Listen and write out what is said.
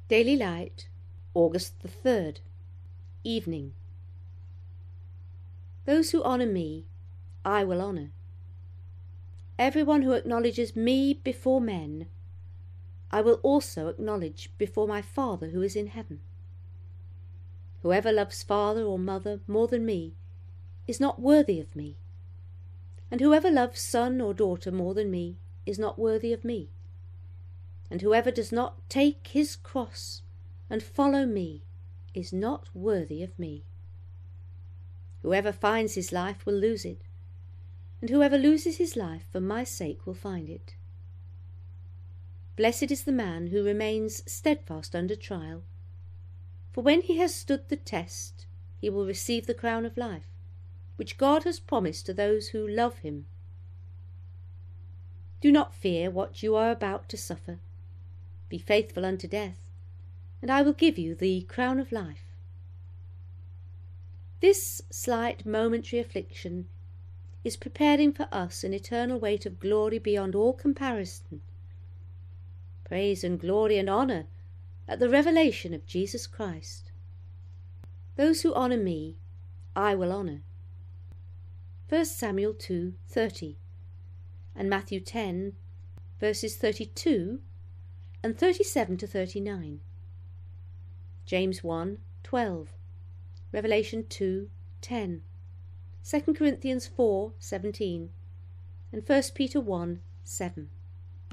Daily Light, August the 3rd, Evening. Those who honour me, I will honour. Everyone who acknowledges me before men, I will also acknowledge before my Father who is in heaven. Whoever loves father or mother more than me is not worthy of me, and whoever loves son or daughter more than me is not worthy of me. And whoever does not take his cross and follow me is not worthy of me. Whoever finds his life will lose it, and whoever loses his life for my sake will find it. Blessed is the man who remains steadfast under trial, for when he has stood the test, he will receive the crown of life, which God has promised to those who love him. Do not fear what you are about to suffer. Be faithful unto death, and I will give you the crown of life. This slight momentary affliction is preparing for us an eternal weight of glory beyond all comparison. Praise and glory and honour at the revelation of Jesus Christ. Those who honour me, I will honour. 1 Samuel 2:30 and Matthew 10, verses 32 and 37 to 39. James 1:12, Revelation 2:10, 2 Corinthians 4:17, and 1 Peter 1:7.